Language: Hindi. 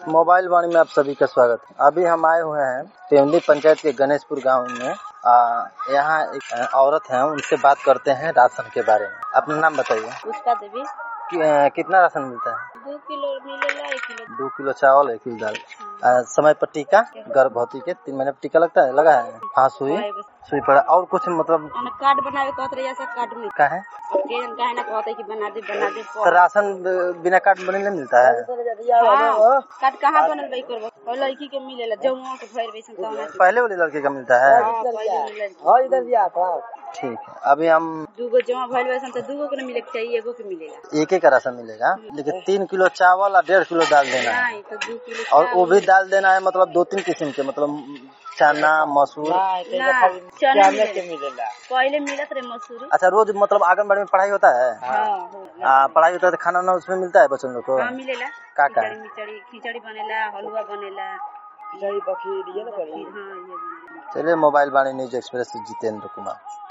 मोबाइल वाणी में आप सभी का स्वागत है। अभी हम आए हुए हैं तेवली पंचायत के गणेशपुर गांव में। यहाँ एक औरत है, उनसे बात करते हैं राशन के बारे में। अपना नाम बताइए। पुष्पा देवी। कितना राशन मिलता है? 2 किलो मिलेगा, 1 किलो। 2 किलो चावल, 1 किलो दाल। समय पर टीका, गर्भवती के 3 महीने पर टीका लगता है, लगा है? हाँ, सुई पड़ा। और कुछ मतलब कार्ड बनावे कहत रही सब कार्ड में का है ना कहते कि बना दे तो राशन बिना कार्ड बने नहीं मिलता है। कार्ड कहाँ बनल भाई करबो? और लड़की के मिलेला जमुआ के भर वैसन त पहले वाली लड़की का मिलता है। हां इधर दिया था। ठीक है, अभी हम 2 गो जमा भर वैसन त 2 गो के मिले चाहिए, एगो के मिलेगा। एक का राशन मिलेगा, लेकिन 3 किलो चावल और 1.5 किलो दाल देना है। नहीं तो 2 किलो और वो भी दाल देना है, मतलब 2-3 किस्म के, मतलब चना, मसूर। चना के मिलेला। पहले मिलत रहे मसूर। अच्छा, रोज मतलब आंगनबाड़ी में पढ़ाई होता है? हां, पढ़ाई होता है तो खाना ना उसमें मिलता है बच्चों लोग को? हां मिलेला। का खिचड़ी बनेला, हलवा बनेला, खीर, हां ये बनेला। चलिए, मोबाइल वाणी न्यूज एक्सप्रेस से जितेंद्र कुमार।